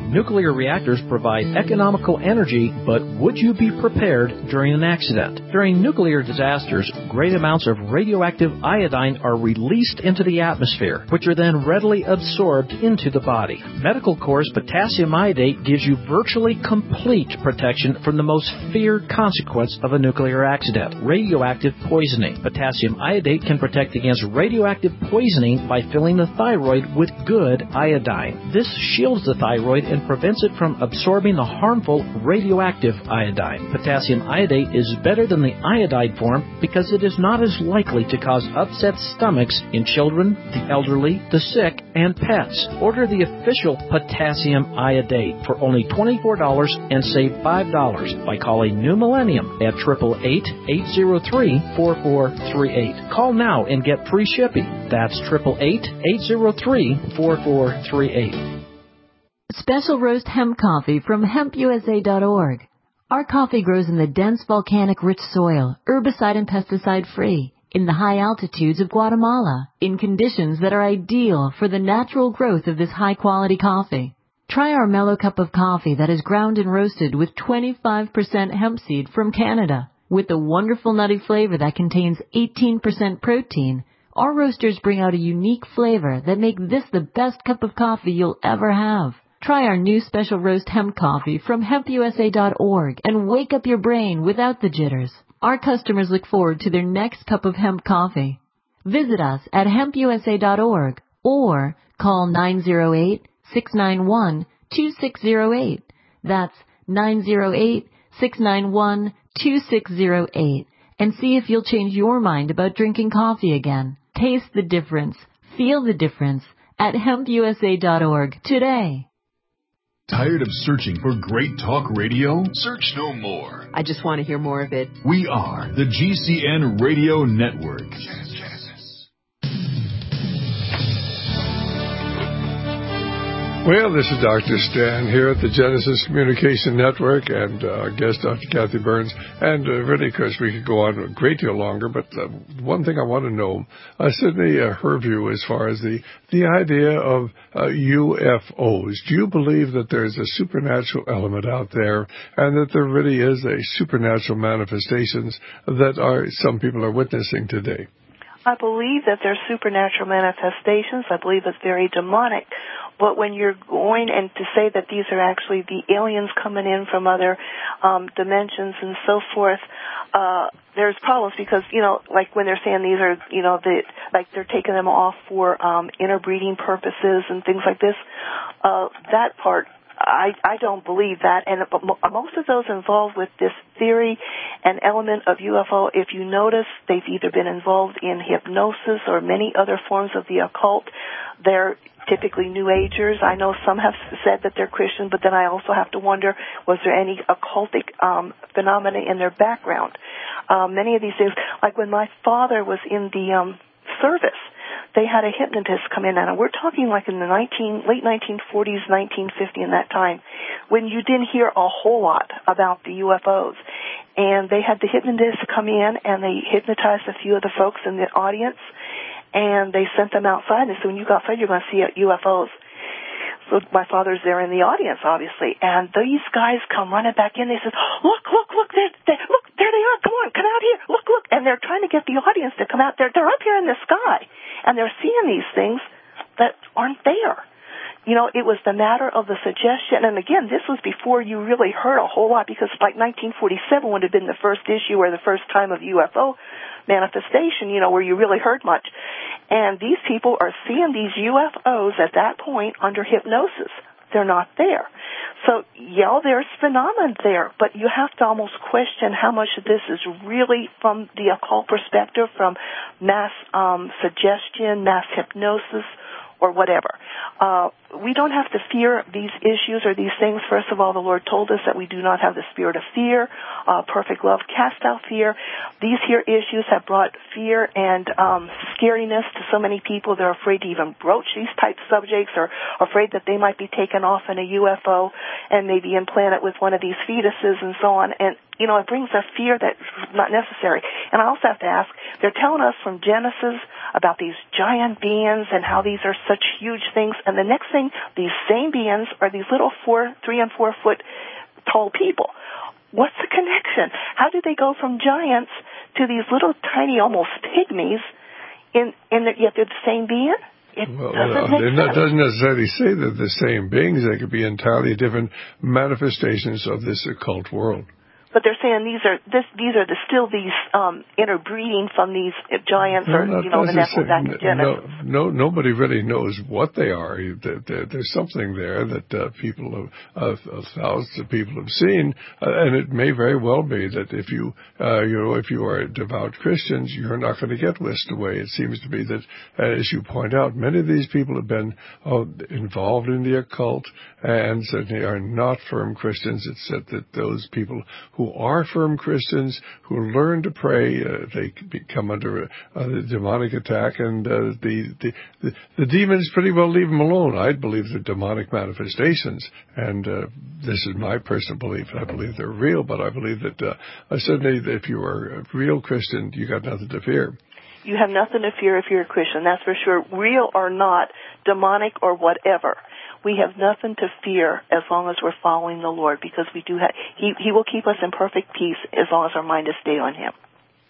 Nuclear reactors provide economical energy, but would you be prepared during an accident? During nuclear disasters, great amounts of radioactive iodine are released into the atmosphere, which are then readily absorbed into the body. Medical Corps' potassium iodate gives you virtually complete protection from the most feared consequence of a nuclear accident, radioactive poisoning. Potassium iodate can protect against radioactive poisoning by filling the thyroid with good iodine. This shields the thyroid and prevents it from absorbing the harmful radioactive iodine. Potassium iodate is better than the iodide form because it is not as likely to cause upset stomachs in children, the elderly, the sick, and pets. Order the official potassium iodate for only twenty-four dollars and save five dollars by calling New Millennium at eight eight eight, eight zero three, four four three eight. Call now and get free shipping. That's eight eight eight, eight zero three, four four three eight. Special roast hemp coffee from hemp U S A dot org. Our coffee grows in the dense volcanic rich soil, herbicide and pesticide free, in the high altitudes of Guatemala, in conditions that are ideal for the natural growth of this high quality coffee. Try our mellow cup of coffee that is ground and roasted with twenty-five percent hemp seed from Canada. With a wonderful nutty flavor that contains eighteen percent protein, our roasters bring out a unique flavor that make this the best cup of coffee you'll ever have. Try our new special roast hemp coffee from hemp U S A dot org and wake up your brain without the jitters. Our customers look forward to their next cup of hemp coffee. Visit us at hemp U S A dot org or call nine zero eight, six nine one, two six zero eight. That's nine zero eight, six nine one, two six zero eight. And see if you'll change your mind about drinking coffee again. Taste the difference. Feel the difference at hemp U S A dot org today. Tired of searching for great talk radio? Search no more. I just want to hear more of it. We are the G C N Radio Network. Well, this is Doctor Stan here at the Genesis Communication Network, and uh, guest Doctor Kathy Burns. And uh, really, of course, we could go on a great deal longer, but uh, one thing I want to know, uh, Sydney, uh, her view as far as the, the idea of uh, U F Os. Do you believe that there's a supernatural element out there, and that there really is a supernatural manifestations that are some people are witnessing today? I believe that there's supernatural manifestations. I believe it's very demonic. But when you're going and to say that these are actually the aliens coming in from other um, dimensions and so forth, uh, there's problems because, you know, like when they're saying these are, you know, the, like they're taking them off for um, interbreeding purposes and things like this, uh, that part, I, I don't believe that. And most of those involved with this theory and element of U F O, if you notice, they've either been involved in hypnosis or many other forms of the occult. They're typically New Agers. I know some have said that they're Christian, but then I also have to wonder, was there any occultic um, phenomena in their background? Um, many of these things, like when my father was in the um, service, they had a hypnotist come in, and we're talking like in the nineteen, late nineteen forties, nineteen fifty, in that time, when you didn't hear a whole lot about the U F Os. And they had the hypnotist come in, and they hypnotized a few of the folks in the audience, and they sent them outside. And so when you go outside, you're going to see U F Os. So my father's there in the audience, obviously, and these guys come running back in. They said, look, look, look, they're, they're, look, there they are. Come on, come out here. Look, look. And they're trying to get the audience to come out there. They're up here in the sky, and they're seeing these things that aren't there. You know, it was the matter of the suggestion. And again, this was before you really heard a whole lot, because like nineteen forty-seven would have been the first issue or the first time of U F O manifestation, you know, where you really heard much. And these people are seeing these U F Os at that point under hypnosis. They're not there. So, yeah, there's phenomenon there, but you have to almost question how much of this is really from the occult perspective, from mass um, suggestion, mass hypnosis, or whatever. Uh, we don't have to fear these issues or these things. First of all, the Lord told us that we do not have the spirit of fear. Uh, perfect love casts out fear. These here issues have brought fear and um, scariness to so many people. They're afraid to even broach these type subjects, or afraid that they might be taken off in a U F O and maybe implanted with one of these fetuses and so on. And you know, it brings a fear that's not necessary. And I also have to ask, they're telling us from Genesis about these giant beings and how these are such huge things, and the next thing, these same beings are these little four, three and four foot tall people. What's the connection? How do they go from giants to these little tiny, almost pygmies, in, in the, yet they're the same being? It well, doesn't uh, make it sense. doesn't necessarily say they're the same beings. They could be entirely different manifestations of this occult world. But they're saying these are this these are the, still these um, interbreeding from these giants, or no, you know, the Nephilim back in Genesis. No, no, nobody really knows what they are. There, there, there's something there that uh, people, have, uh, thousands of people have seen, uh, and it may very well be that if you, uh, you know, if you are devout Christians, you're not going to get whisked away. It seems to be that, uh, as you point out, many of these people have been uh, involved in the occult, and certainly are not firm Christians. It's said that those people who are firm Christians, who learn to pray, uh, they come under a, a demonic attack, and uh, the, the, the the demons pretty well leave them alone. I believe they're demonic manifestations, and uh, this is my personal belief. I believe they're real, but I believe that uh, certainly if you are a real Christian, you got nothing to fear. You have nothing to fear if you're a Christian, that's for sure. Real or not, demonic or whatever. We have nothing to fear as long as we're following the Lord, because we do have, He, He will keep us in perfect peace as long as our mind is stayed on Him.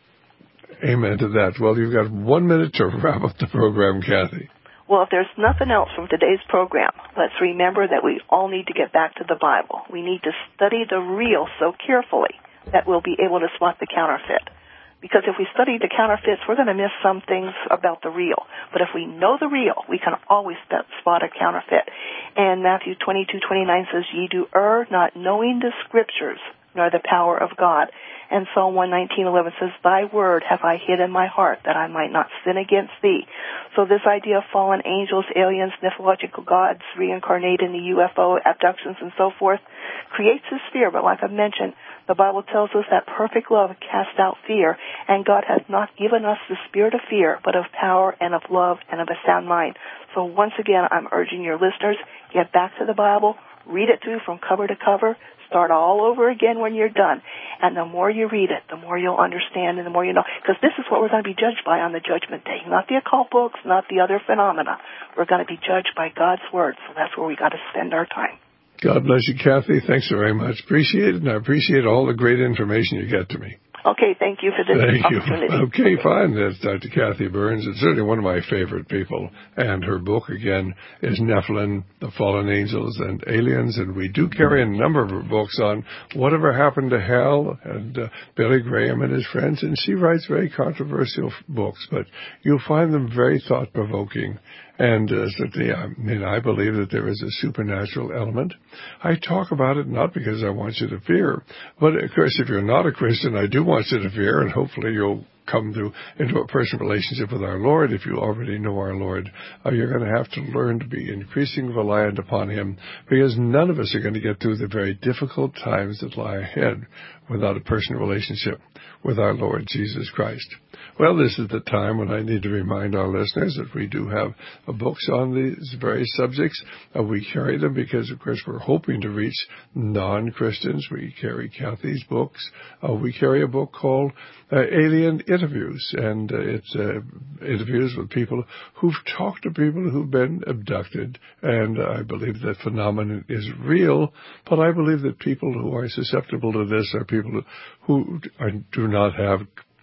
Amen to that. Well, you've got one minute to wrap up the program, Kathy. Well, if there's nothing else from today's program, let's remember that we all need to get back to the Bible. We need to study the real so carefully that we'll be able to spot the counterfeit. Because if we study the counterfeits, we're going to miss some things about the real. But if we know the real, we can always spot a counterfeit. And Matthew twenty-two twenty-nine says, "Ye do err, not knowing the Scriptures, nor the power of God." And Psalm one nineteen eleven says, "Thy word have I hid in my heart, that I might not sin against thee." So this idea of fallen angels, aliens, mythological gods, reincarnated in the U F O, abductions, and so forth, creates this fear. But like I mentioned, the Bible tells us that perfect love casts out fear, and God has not given us the spirit of fear, but of power and of love and of a sound mind. So once again, I'm urging your listeners, get back to the Bible, read it through from cover to cover, start all over again when you're done. And the more you read it, the more you'll understand and the more you know. Because this is what we're going to be judged by on the Judgment Day. Not the occult books, not the other phenomena. We're going to be judged by God's Word. So that's where we got to spend our time. God bless you, Kathy. Thanks very much. Appreciate it, and I appreciate all the great information you get to me. Okay, thank you for this Thank opportunity. you. Okay, fine. That's Doctor Kathy Burns. It's certainly one of my favorite people. And her book, again, is Nephilim, the Fallen Angels, and Aliens. And we do carry a number of her books on whatever happened to hell, and uh, Billy Graham and his friends. And she writes very controversial books, but you'll find them very thought-provoking. And uh, certainly, I mean, I believe that there is a supernatural element. I talk about it not because I want you to fear, but of course, if you're not a Christian, I do want you to fear, and hopefully you'll come to into a personal relationship with our Lord. If you already know our Lord, uh, you're going to have to learn to be increasingly reliant upon Him, because none of us are going to get through the very difficult times that lie ahead without a personal relationship with our Lord Jesus Christ. Well, this is the time when I need to remind our listeners that we do have uh, books on these various subjects. Uh, we carry them because, of course, we're hoping to reach non-Christians. We carry Kathy's books. Uh, we carry a book called uh, Alien Interviews, and uh, it's uh, interviews with people who've talked to people who've been abducted, and uh, I believe that phenomenon is real, but I believe that people who are susceptible to this are people who are, do not have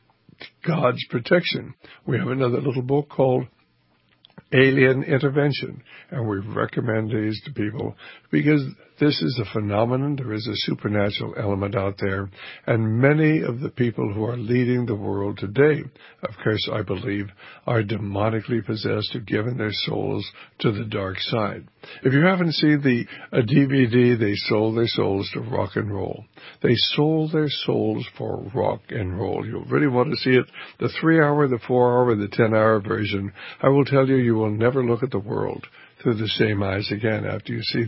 God's protection. We have another little book called Alien Intervention, and we recommend these to people because this is a phenomenon. There is a supernatural element out there, and many of the people who are leading the world today, of course, I believe, are demonically possessed, who've given their souls to the dark side. If you haven't seen the a D V D, They Sold Their Souls to Rock and Roll. They sold their souls for rock and roll. You'll really want to see it, the three-hour, the four-hour, the ten-hour version. I will tell you, you will never look at the world through the same eyes again after you see that.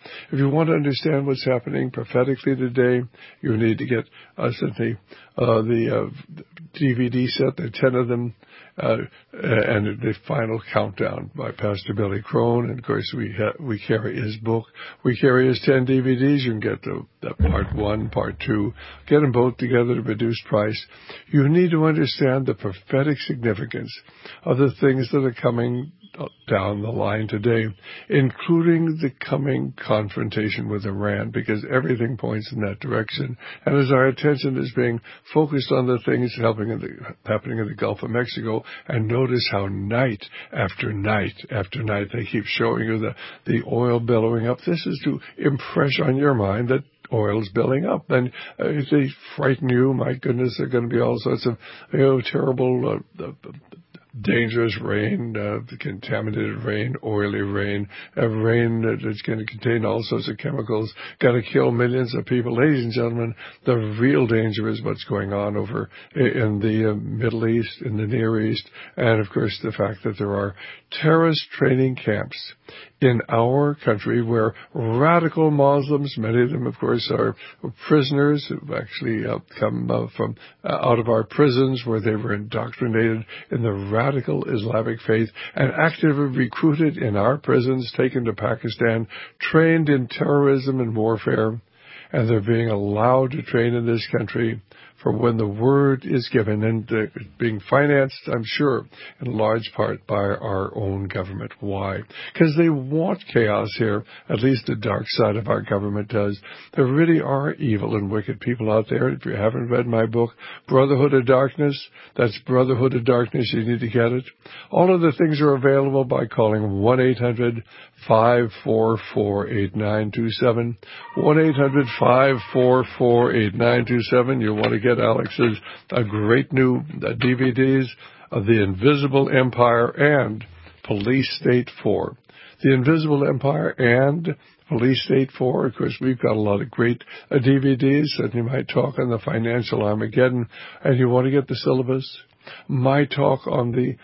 If you want to understand what's happening prophetically today, you need to get us uh, the, uh, the uh, D V D set, there are ten of them, uh, and the final countdown by Pastor Billy Crone. And, of course, we ha- we carry his book. We carry his ten D V Ds. You can get the, the part one, part two. Get them both together at a reduced price. You need to understand the prophetic significance of the things that are coming down the line today, including the coming confrontation with Iran, because everything points in that direction. And as our attention is being focused on the things happening in the, happening in the Gulf of Mexico, and notice how night after night after night they keep showing you the, the oil billowing up. This is to impress on your mind that oil's building up, and uh, if they frighten you, my goodness, there are going to be all sorts of, you know, terrible uh, uh, dangerous rain, uh, contaminated rain, oily rain, uh, rain that's going to contain all sorts of chemicals, going to kill millions of people. Ladies and gentlemen, the real danger is what's going on over in the uh, Middle East, in the Near East, and, of course, the fact that there are terrorist training camps in our country where radical Muslims, many of them, of course, are prisoners who've actually uh, come uh, from uh, out of our prisons where they were indoctrinated in the radical Islamic faith and actively recruited in our prisons, taken to Pakistan, trained in terrorism and warfare, and they're being allowed to train in this country for when the word is given, and uh, being financed, I'm sure, in large part by our own government. Why? Because they want chaos here, at least the dark side of our government does. There really are evil and wicked people out there. If you haven't read my book, Brotherhood of Darkness, that's Brotherhood of Darkness, you need to get it. All of the things are available by calling one eight hundred five four four eight nine two seven, one eight hundred five four four eight nine two seven. You'll want to get Alex's uh, great new uh, D V Ds of The Invisible Empire and Police State four. The Invisible Empire and Police State four. Of course, we've got a lot of great uh, D V Ds, and you might talk on the financial Armageddon, and you want to get the syllabus. My talk on the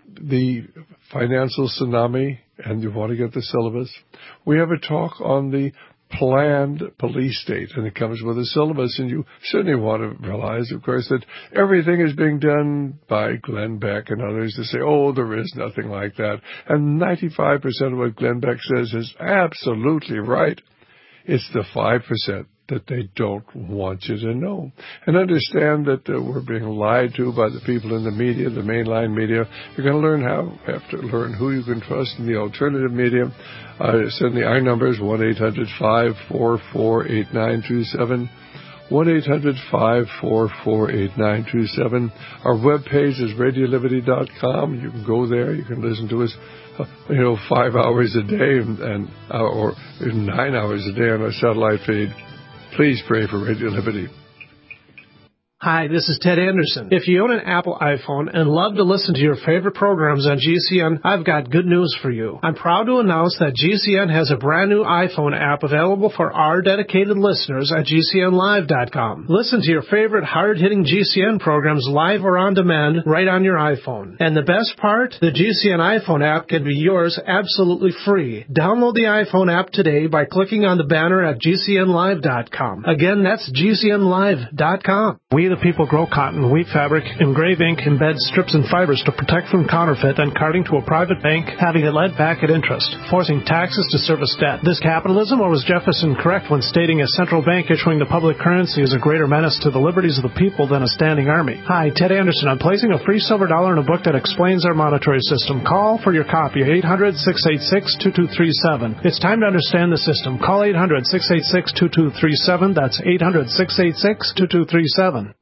the financial tsunami, and you want to get the syllabus. We have a talk on the planned police state, and it comes with a syllabus, and you certainly want to realize, of course, that everything is being done by Glenn Beck and others to say, oh, there is nothing like that. And ninety-five percent of what Glenn Beck says is absolutely right. It's the five percent that they don't want you to know. And understand that uh, we're being lied to by the people in the media, the mainline media. You're going to learn how, have to learn who you can trust in the alternative media. Uh, certainly our number is one eight hundred five four four eight nine two seven. one eight hundred five four four eight nine two seven. Our webpage is radio liberty dot com. You can go there. You can listen to us, uh, you know, five hours a day and, and uh, or nine hours a day on our satellite feed. Please pray for Radio Liberty. Hi, this is Ted Anderson. If you own an Apple iPhone and love to listen to your favorite programs on G C N, I've got good news for you. I'm proud to announce that G C N has a brand new iPhone app available for our dedicated listeners at G C N live dot com. Listen to your favorite hard-hitting G C N programs live or on demand right on your iPhone. And the best part? The G C N iPhone app can be yours absolutely free. Download the iPhone app today by clicking on the banner at G C N live dot com. Again, that's G C N live dot com. We the people grow cotton, wheat fabric, engrave ink, embed strips and fibers to protect from counterfeit and carting to a private bank, having it led back at interest, forcing taxes to service debt. This capitalism, or was Jefferson correct when stating a central bank issuing the public currency is a greater menace to the liberties of the people than a standing army? Hi, Ted Anderson. I'm placing a free silver dollar in a book that explains our monetary system. Call for your copy, eight hundred six eight six two two three seven. It's time to understand the system. Call eight hundred six eight six two two three seven. That's eight hundred six eight six two two three seven.